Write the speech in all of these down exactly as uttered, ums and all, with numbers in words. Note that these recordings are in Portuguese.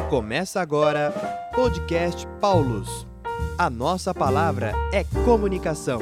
Começa agora Podcast Paulus. A nossa palavra é comunicação.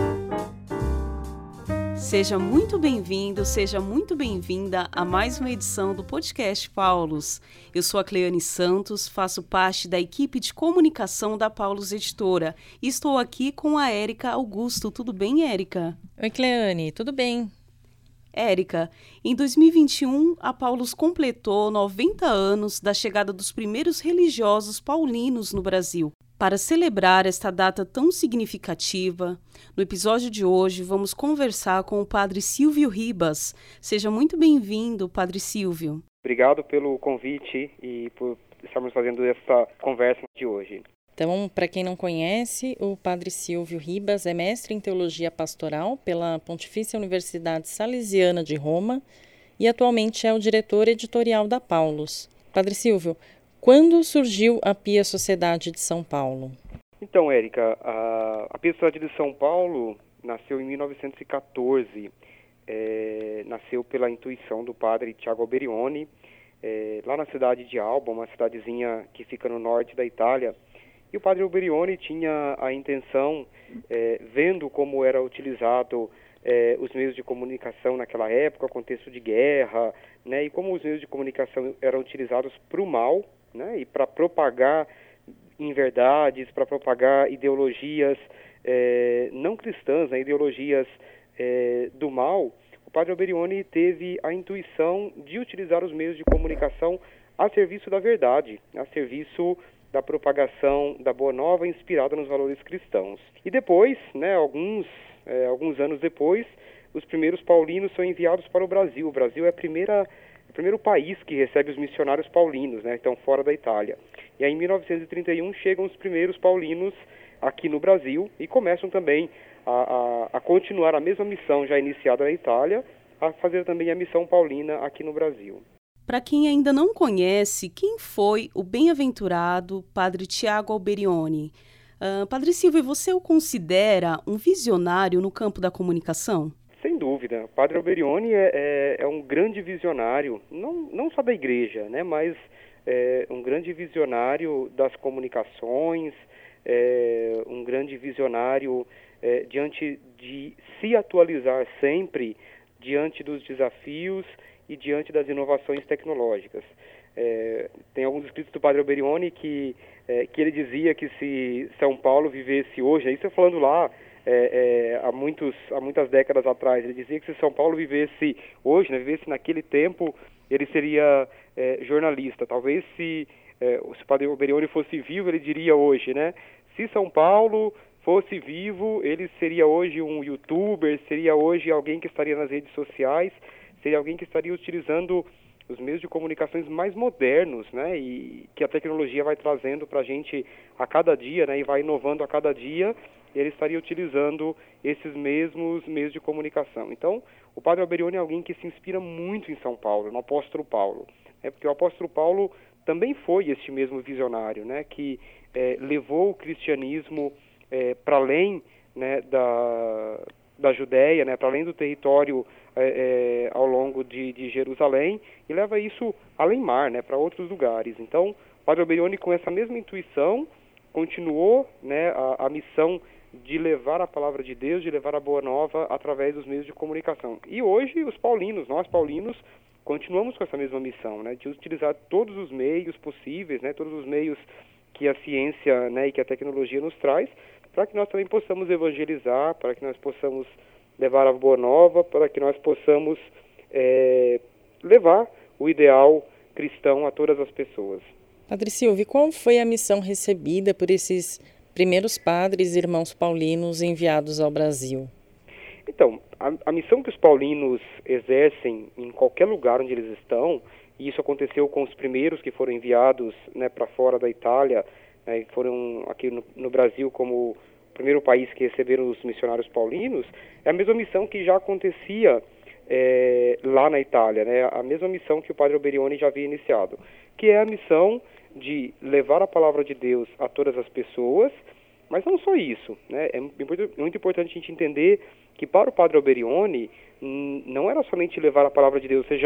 Seja muito bem-vindo, seja muito bem-vinda a mais uma edição do Podcast Paulus. Eu sou a Cleane Santos, faço parte da equipe de comunicação da Paulus Editora e estou aqui com a Érica Augusto. Tudo bem, Érica? Oi, Cleane, tudo bem? Érica, em dois mil e vinte e um, a Paulus completou noventa anos da chegada dos primeiros religiosos paulinos no Brasil. Para celebrar esta data tão significativa, no episódio de hoje vamos conversar com o Padre Silvio Ribas. Seja muito bem-vindo, Padre Silvio. Obrigado pelo convite e por estarmos fazendo essa conversa de hoje. Então, para quem não conhece, o Padre Silvio Ribas é mestre em Teologia Pastoral pela Pontifícia Universidade Salesiana de Roma e atualmente é o diretor editorial da Paulus. Padre Silvio, quando surgiu a Pia Sociedade de São Paulo? Então, Érica, a, a Pia Sociedade de São Paulo nasceu em mil novecentos e catorze. É, nasceu pela intuição do padre Tiago Alberione, é, lá na cidade de Alba, uma cidadezinha que fica no norte da Itália. E o padre Alberione tinha a intenção, é, vendo como era utilizado é, os meios de comunicação naquela época, contexto de guerra, né, e como os meios de comunicação eram utilizados para o mal, né, e para propagar inverdades, para propagar ideologias é, não cristãs, né, ideologias é, do mal, o padre Alberione teve a intuição de utilizar os meios de comunicação a serviço da verdade, a serviço da propagação da Boa Nova inspirada nos valores cristãos. E depois, né, alguns, é, alguns anos depois, os primeiros paulinos são enviados para o Brasil. O Brasil é a primeira, o primeiro país que recebe os missionários paulinos, né, então fora da Itália. E aí em mil novecentos e trinta e um chegam os primeiros paulinos aqui no Brasil e começam também a, a, a continuar a mesma missão já iniciada na Itália, a fazer também a missão paulina aqui no Brasil. Para quem ainda não conhece, quem foi o bem-aventurado Padre Tiago Alberione? Uh, Padre Silvio, você o considera um visionário no campo da comunicação? Sem dúvida. Padre Alberione é, é, é um grande visionário, não, não só da igreja, né, mas é um grande visionário das comunicações, é um grande visionário é, diante de se atualizar sempre diante dos desafios e diante das inovações tecnológicas. É, tem alguns escritos do padre Alberione que, é, que ele dizia que se São Paulo vivesse hoje, isso eu falando lá é, é, há, muitos, há muitas décadas atrás, ele dizia que se São Paulo vivesse hoje, né, vivesse naquele tempo, ele seria é, jornalista. Talvez se, é, se o padre Alberione fosse vivo, ele diria hoje, né, se São Paulo fosse vivo, ele seria hoje um youtuber, seria hoje alguém que estaria nas redes sociais, seria alguém que estaria utilizando os meios de comunicações mais modernos, né, e que a tecnologia vai trazendo para a gente a cada dia, né, e vai inovando a cada dia, ele estaria utilizando esses mesmos meios de comunicação. Então, o padre Alberione é alguém que se inspira muito em São Paulo, no apóstolo Paulo, né, porque o apóstolo Paulo também foi este mesmo visionário, né, que é, levou o cristianismo é, para além, né, da, da Judéia, né, para além do território É, é, ao longo de, de Jerusalém e leva isso além mar, né, para outros lugares. Então, o padre Alberione, com essa mesma intuição, continuou, né, a, a missão de levar a palavra de Deus, de levar a Boa Nova através dos meios de comunicação. E hoje, os paulinos, nós paulinos, continuamos com essa mesma missão, né, de utilizar todos os meios possíveis, né, todos os meios que a ciência, né, e que a tecnologia nos traz, para que nós também possamos evangelizar, para que nós possamos levar a Boa Nova, para que nós possamos é, levar o ideal cristão a todas as pessoas. Padre Silvio, qual foi a missão recebida por esses primeiros padres e irmãos paulinos enviados ao Brasil? Então, a, a missão que os paulinos exercem em qualquer lugar onde eles estão, e isso aconteceu com os primeiros que foram enviados, né, para fora da Itália, né, que foram aqui no, no Brasil como o primeiro país que receberam os missionários paulinos, é a mesma missão que já acontecia é, lá na Itália, né? A mesma missão que o padre Alberione já havia iniciado, que é a missão de levar a palavra de Deus a todas as pessoas, mas não só isso, né? É muito importante a gente entender que para o padre Alberione não era somente levar a palavra de Deus, ou seja,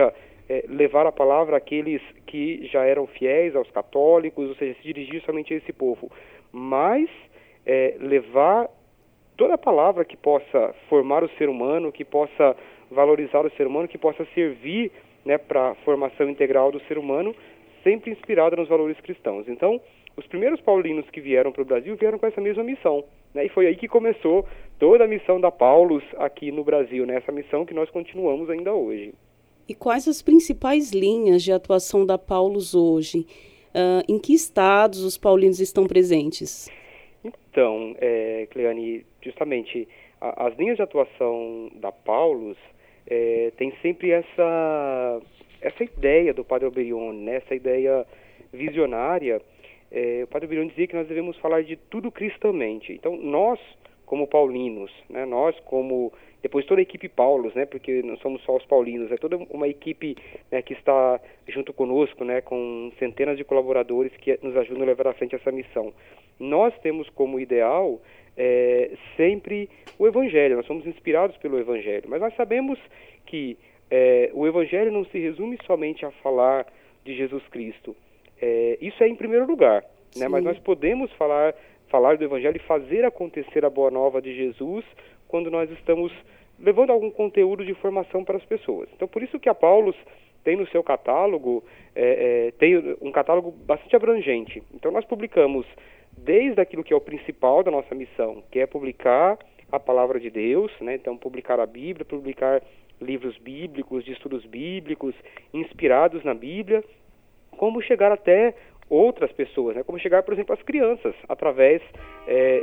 é, levar a palavra àqueles que já eram fiéis, aos católicos, ou seja, se dirigir somente a esse povo, mas é, levar toda a palavra que possa formar o ser humano, que possa valorizar o ser humano, que possa servir, né, para a formação integral do ser humano, sempre inspirada nos valores cristãos. Então, os primeiros paulinos que vieram para o Brasil vieram com essa mesma missão, né, e foi aí que começou toda a missão da Paulus aqui no Brasil, né, essa missão que nós continuamos ainda hoje. E quais as principais linhas de atuação da Paulus hoje? Uh, em que estados os paulinos estão presentes? Então, é, Cleane, justamente, a, as linhas de atuação da Paulus é, tem sempre essa, essa ideia do Padre Alberione, né, essa ideia visionária. É, o Padre Alberione dizia que nós devemos falar de tudo cristamente. Então, nós, como paulinos, né, nós como, depois toda a equipe Paulus, né, porque não somos só os paulinos, é toda uma equipe, né, que está junto conosco, né, com centenas de colaboradores que nos ajudam a levar à frente essa missão. Nós temos como ideal é, sempre o Evangelho, nós somos inspirados pelo Evangelho, mas nós sabemos que é, o Evangelho não se resume somente a falar de Jesus Cristo. É, isso é em primeiro lugar, né? Mas nós podemos falar, falar do Evangelho e fazer acontecer a boa nova de Jesus quando nós estamos levando algum conteúdo de formação para as pessoas. Então, por isso que a Paulus tem no seu catálogo, é, é, tem um catálogo bastante abrangente. Então, nós publicamos desde aquilo que é o principal da nossa missão, que é publicar a palavra de Deus, né? Então, publicar a Bíblia, publicar livros bíblicos, de estudos bíblicos, inspirados na Bíblia, como chegar até outras pessoas, né? Como chegar, por exemplo, às crianças, através é,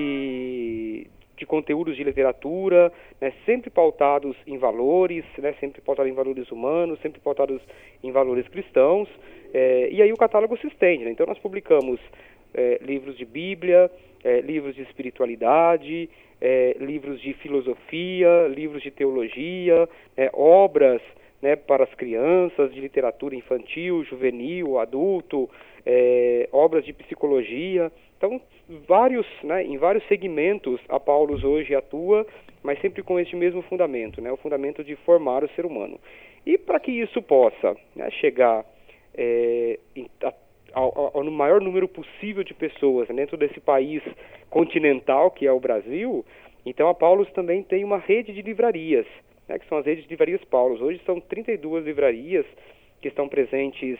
de, de conteúdos de literatura, né? Sempre pautados em valores, né? Sempre pautados em valores humanos, sempre pautados em valores cristãos, é, e aí o catálogo se estende, né? Então nós publicamos é, livros de Bíblia, é, livros de espiritualidade, é, livros de filosofia, livros de teologia, é, obras, né, para as crianças, de literatura infantil, juvenil, adulto, é, obras de psicologia. Então, vários, né, em vários segmentos a Paulus hoje atua, mas sempre com este mesmo fundamento, né, o fundamento de formar o ser humano. E para que isso possa, né, chegar é, em, a, ao, ao, no maior número possível de pessoas, né, dentro desse país continental que é o Brasil, então a Paulus também tem uma rede de livrarias, né, que são as redes de livrarias Paulus. Hoje são trinta e duas livrarias que estão presentes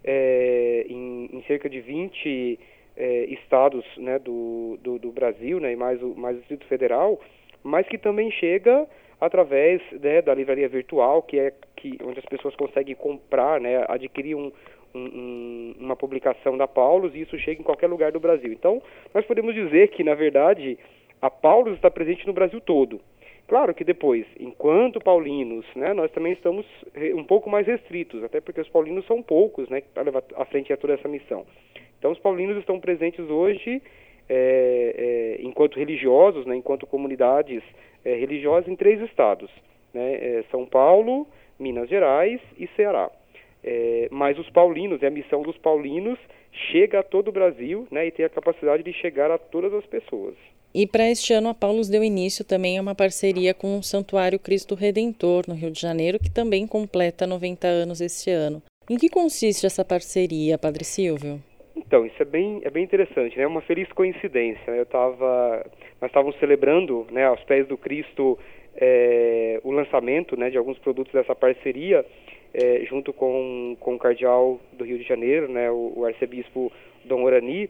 é, em, em cerca de vinte é, estados, né, do, do, do Brasil, né, e mais o, mais o Distrito Federal, mas que também chega através, né, da livraria virtual, que é que, onde as pessoas conseguem comprar, né, adquirir um, um, uma publicação da Paulus, e isso chega em qualquer lugar do Brasil. Então, nós podemos dizer que, na verdade, a Paulus está presente no Brasil todo. Claro que depois, enquanto paulinos, né, nós também estamos um pouco mais restritos, até porque os paulinos são poucos, né, para levar à frente a toda essa missão. Então, os paulinos estão presentes hoje, é, é, enquanto religiosos, né, enquanto comunidades é, religiosas, em três estados, né, é, São Paulo, Minas Gerais e Ceará. É, mas os paulinos, a missão dos paulinos chega a todo o Brasil, né, e tem a capacidade de chegar a todas as pessoas. E para este ano a Paulus deu início também a uma parceria com o Santuário Cristo Redentor, no Rio de Janeiro, que também completa noventa anos este ano. Em que consiste essa parceria, Padre Silvio? Então, isso é bem, é bem interessante, né? É uma feliz coincidência. Eu tava, nós estávamos celebrando, né, aos pés do Cristo, é, o lançamento, né, de alguns produtos dessa parceria, é, junto com, com o cardeal do Rio de Janeiro, né, o, o arcebispo Dom Orani.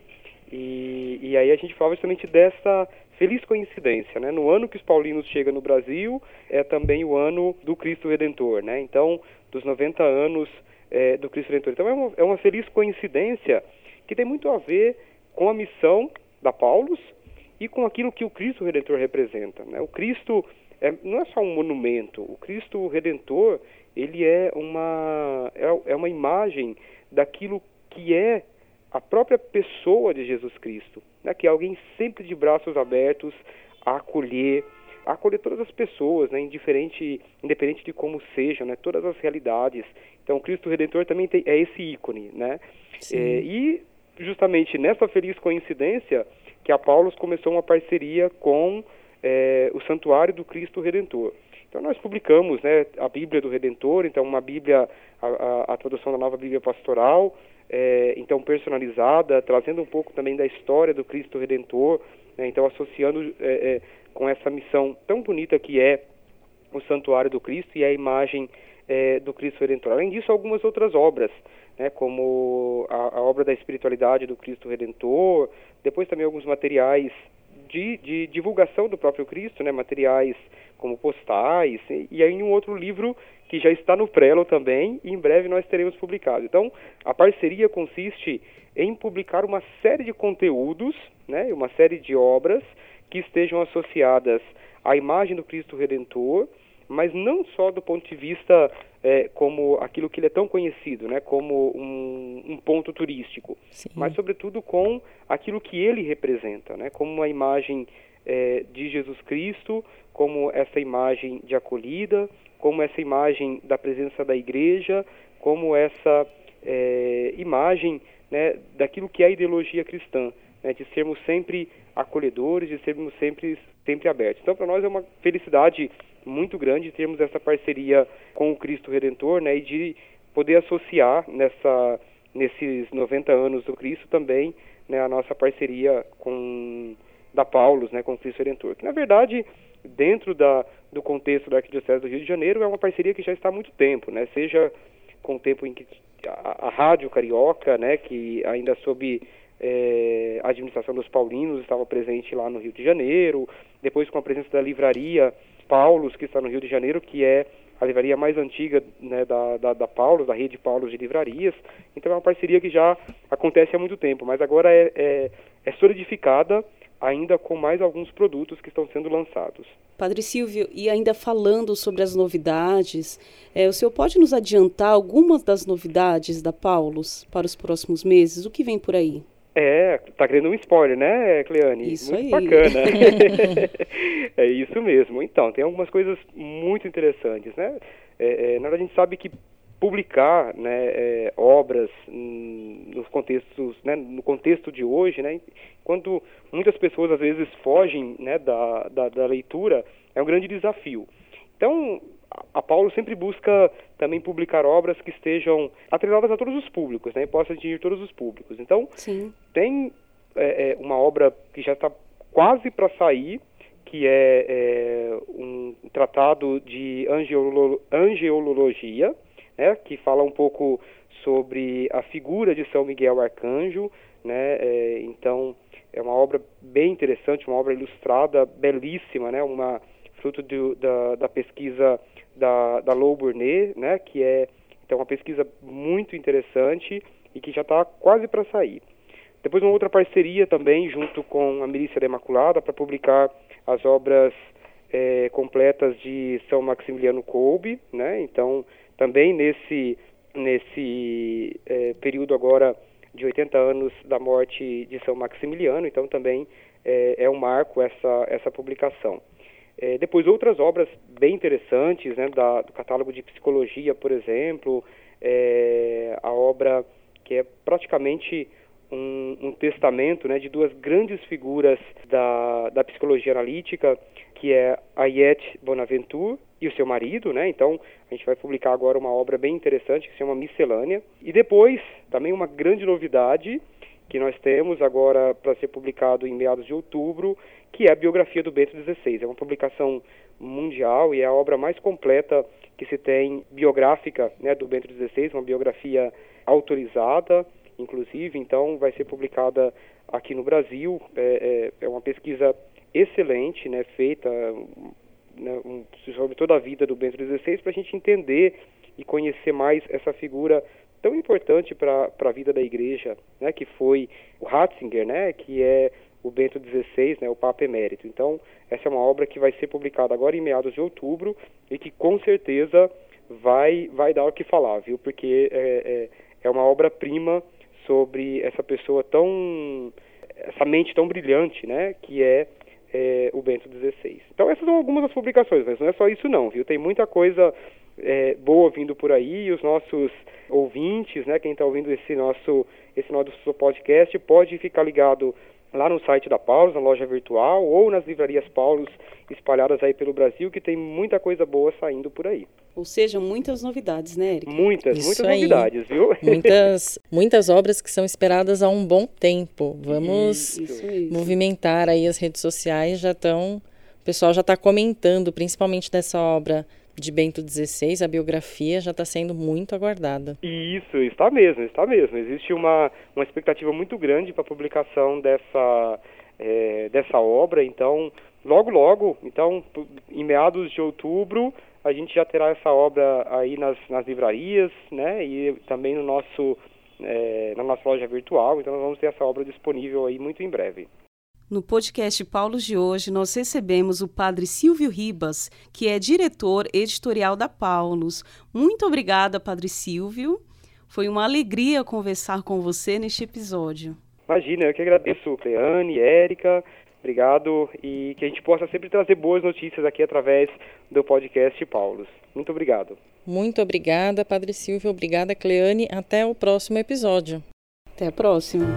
E, e aí a gente falava justamente dessa feliz coincidência, né? No ano que os paulinos chegam no Brasil, é também o ano do Cristo Redentor, né? Então, dos noventa anos é, do Cristo Redentor. Então, é uma, é uma feliz coincidência que tem muito a ver com a missão da Paulus e com aquilo que o Cristo Redentor representa, né? O Cristo é, não é só um monumento, o Cristo Redentor, ele é uma, é, é uma imagem daquilo que é a própria pessoa de Jesus Cristo, né, que é alguém sempre de braços abertos a acolher, a acolher todas as pessoas, né, indiferente, independente de como sejam, né, todas as realidades. Então, o Cristo Redentor também tem, é esse ícone, né? É, e justamente nessa feliz coincidência que a Paulus começou uma parceria com é, o Santuário do Cristo Redentor. Então, nós publicamos, né, a Bíblia do Redentor, então uma Bíblia a, a, a tradução da Nova Bíblia Pastoral, é, então personalizada, trazendo um pouco também da história do Cristo Redentor, né, então associando é, é, com essa missão tão bonita que é o Santuário do Cristo e a imagem é, do Cristo Redentor. Além disso, algumas outras obras, né, como a, a obra da espiritualidade do Cristo Redentor, depois também alguns materiais de, de divulgação do próprio Cristo, né, materiais como postais, e, e aí um outro livro que já está no prelo também, e em breve nós teremos publicado. Então, a parceria consiste em publicar uma série de conteúdos, né, uma série de obras que estejam associadas à imagem do Cristo Redentor, mas não só do ponto de vista é, como aquilo que ele é tão conhecido, né, como um, um ponto turístico, Sim. mas sobretudo com aquilo que ele representa, né, como uma imagem é, de Jesus Cristo, como essa imagem de acolhida, como essa imagem da presença da igreja, como essa é, imagem, né, daquilo que é a ideologia cristã, né, de sermos sempre acolhedores, de sermos sempre, sempre abertos. Então, para nós é uma felicidade muito grande termos essa parceria com o Cristo Redentor, né, e de poder associar nessa, nesses noventa anos do Cristo também, né, a nossa parceria com da Paulus, né, com o Cristo Redentor, que na verdade dentro da, do contexto da Arquidiocese do Rio de Janeiro é uma parceria que já está há muito tempo, né, seja com o tempo em que a, a Rádio Carioca, né, que ainda sob é, a administração dos paulinos estava presente lá no Rio de Janeiro, depois com a presença da livraria Paulus, que está no Rio de Janeiro, que é a livraria mais antiga, né, da, da, da Paulus, da rede Paulus de livrarias. Então é uma parceria que já acontece há muito tempo, mas agora é, é, é solidificada ainda com mais alguns produtos que estão sendo lançados. Padre Silvio, e ainda falando sobre as novidades, é, o senhor pode nos adiantar algumas das novidades da Paulus para os próximos meses? O que vem por aí? É, tá querendo um spoiler, né, Cleane? Isso muito aí. Bacana. É isso mesmo. Então, tem algumas coisas muito interessantes, né? É, é, na verdade, a gente sabe que publicar, né, é, obras hum, nos contextos, né, no contexto de hoje, né, quando muitas pessoas às vezes fogem, né, da, da, da leitura, é um grande desafio. Então, a Paulo sempre busca também publicar obras que estejam atreladas a todos os públicos, né, e possam atingir todos os públicos. Então, Sim. tem é, uma obra que já está quase para sair, que é, é um tratado de angeolo- angeologia, né, que fala um pouco sobre a figura de São Miguel Arcanjo, né, é, então é uma obra bem interessante, uma obra ilustrada, belíssima, né, uma fruto do, da, da pesquisa da, da Lou Burnet, né, que é então, uma pesquisa muito interessante e que já está quase para sair. Depois uma outra parceria também junto com a Milícia da Imaculada para publicar as obras é, completas de São Maximiliano Kolbe, né, então também nesse, nesse é, período agora de oitenta anos da morte de São Maximiliano, então também é, é um marco essa, essa publicação. É, depois outras obras bem interessantes, né, da, do catálogo de psicologia, por exemplo, é, a obra que é praticamente um, um testamento, né, de duas grandes figuras da, da psicologia analítica, que é a Iette Bonaventure e o seu marido, né? Então a gente vai publicar agora uma obra bem interessante que se chama Miscelânea. E depois, também uma grande novidade que nós temos agora para ser publicado em meados de outubro, que é a biografia do Bento dezesseis. É uma publicação mundial e é a obra mais completa que se tem biográfica, né, do Bento dezesseis, uma biografia autorizada, inclusive, então vai ser publicada aqui no Brasil. É, é, é uma pesquisa excelente, né, feita né, um, sobre toda a vida do Bento dezesseis, para a gente entender e conhecer mais essa figura tão importante para a vida da igreja, né, que foi o Ratzinger, né, que é o Bento dezesseis, né, o Papa Emérito. Então, essa é uma obra que vai ser publicada agora em meados de outubro e que com certeza vai, vai dar o que falar, viu? Porque é, é, é uma obra-prima sobre essa pessoa tão, essa mente tão brilhante, né, que é, é o Bento dezesseis. Então, essas são algumas das publicações, mas não é só isso não, viu? Tem muita coisa é, boa vindo por aí, e os nossos ouvintes, né, quem está ouvindo esse nosso, esse nosso podcast, pode ficar ligado lá no site da Paulus, na loja virtual, ou nas livrarias Paulus espalhadas aí pelo Brasil, que tem muita coisa boa saindo por aí. Ou seja, muitas novidades, né, Érica? Muitas, Isso muitas aí. novidades, viu? Muitas, muitas obras que são esperadas há um bom tempo. Vamos Isso, isso. movimentar aí as redes sociais, já estão, o pessoal já está comentando, principalmente dessa obra de Bento dezesseis, a biografia já está sendo muito aguardada. Isso, está mesmo, está mesmo. Existe uma, uma expectativa muito grande para a publicação dessa, é, dessa obra, então, logo, logo, então, em meados de outubro, a gente já terá essa obra aí nas, nas livrarias, né, e também no nosso, é, na nossa loja virtual, então nós vamos ter essa obra disponível aí muito em breve. No podcast Paulos de hoje, nós recebemos o padre Silvio Ribas, que é diretor editorial da Paulos. Muito obrigada, padre Silvio. Foi uma alegria conversar com você neste episódio. Imagina, eu que agradeço, Cleane, Érica, obrigado, e que a gente possa sempre trazer boas notícias aqui através do podcast Paulos. Muito obrigado. Muito obrigada, padre Silvio. Obrigada, Cleane. Até o próximo episódio. Até a próxima.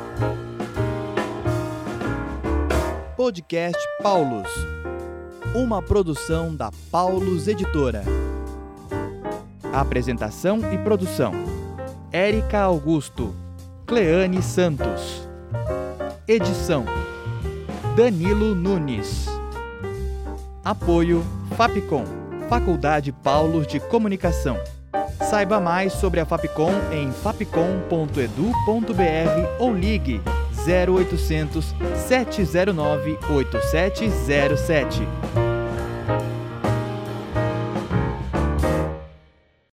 Podcast Paulos, uma produção da Paulos Editora. Apresentação e produção: Érica Augusto, Cleane Santos. Edição: Danilo Nunes. Apoio: Fapcom, Faculdade Paulos de Comunicação. Saiba mais sobre a Fapcom em fapcom ponto edu ponto br ou ligue zero oitocentos, sete zero nove, oito sete zero sete.